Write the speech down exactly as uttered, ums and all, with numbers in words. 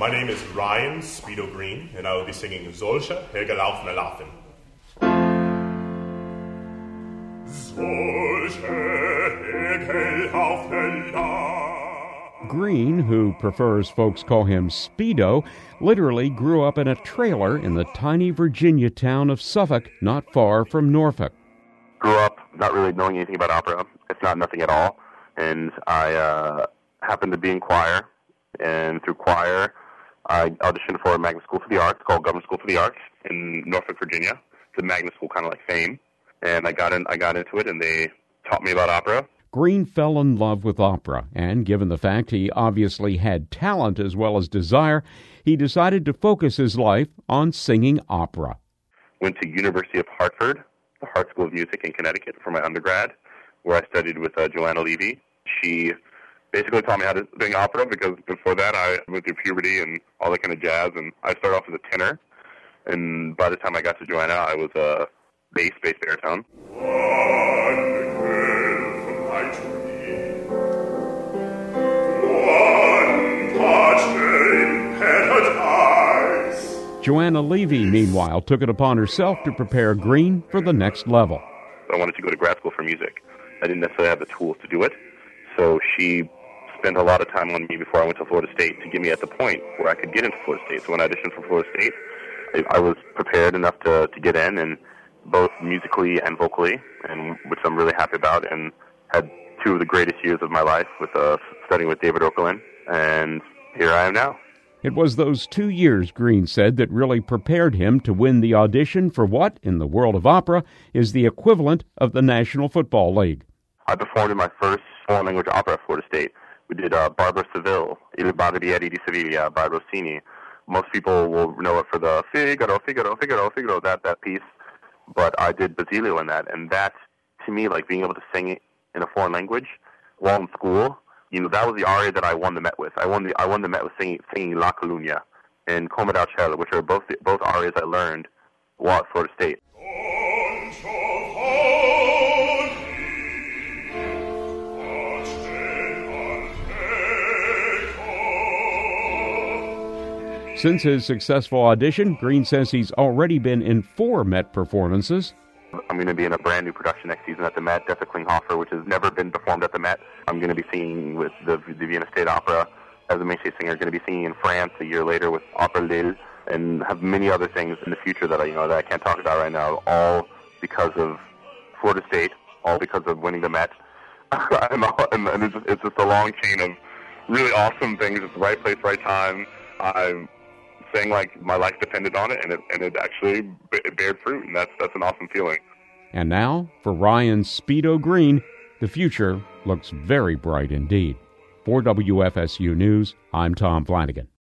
My name is Ryan Speedo Green, and I will be singing Solche Helge Laufner Laufen. Solche Helge Laufner Laufen. Green, who prefers folks call him Speedo, literally grew up in a trailer in the tiny Virginia town of Suffolk, not far from Norfolk. Grew up not really knowing anything about opera. It's not nothing at all. And I uh, happened to be in choir, and through choir, I auditioned for a magnet school for the arts called Government School for the Arts in Norfolk, Virginia. It's a magnet school, kind of like FAME. And I got in, I got into it, and they taught me about opera. Green fell in love with opera, and given the fact he obviously had talent as well as desire, he decided to focus his life on singing opera. Went to University of Hartford, the Hart School of Music in Connecticut for my undergrad, where I studied with uh, Joanna Levy. She basically taught me how to sing opera, because before that I went through puberty and all that kind of jazz, and I started off as a tenor, and by the time I got to Joanna, I was a bass, bass baritone. Joanna Levy, meanwhile, took it upon herself to prepare Green for the next level. I wanted to go to grad school for music. I didn't necessarily have the tools to do it, so she spent a lot of time on me before I went to Florida State to get me at the point where I could get into Florida State. So when I auditioned for Florida State, I was prepared enough to, to get in, and both musically and vocally, and which I'm really happy about, and had two of the greatest years of my life with uh, studying with David Okerlund, and here I am now. It was those two years, Green said, that really prepared him to win the audition for what, in the world of opera, is the equivalent of the National Football League. I performed in my first foreign language opera at Florida State. We did uh, Barbara Seville, Il Barbiere di Sevilla by Rossini. Most people will know it for the Figaro, Figaro, Figaro, Figaro, that, that piece. But I did Basilio in that, and that, to me, like being able to sing it in a foreign language while in school, you know, that was the aria that I won the Met with. I won the I won the Met with singing singing La Colugna and Come dal Cielo, which are both both arias I learned while at Florida State. Since his successful audition, Green says he's already been in four Met performances. I'm going to be in a brand new production next season at the Met, Death of Klinghoffer, which has never been performed at the Met. I'm going to be singing with the, the Vienna State Opera as a mainstay singer. Going to be singing in France a year later with Opera Lille, and have many other things in the future that I, you know, that I can't talk about right now. All because of Florida State, all because of winning the Met. and and it's, just, it's just a long chain of really awesome things. It's the right place, right time. I'm saying like my life depended on it, and it and it actually it bared fruit, and that's that's an awesome feeling. And now, for Ryan Speedo Green, the future looks very bright indeed. For W F S U News, I'm Tom Flanagan.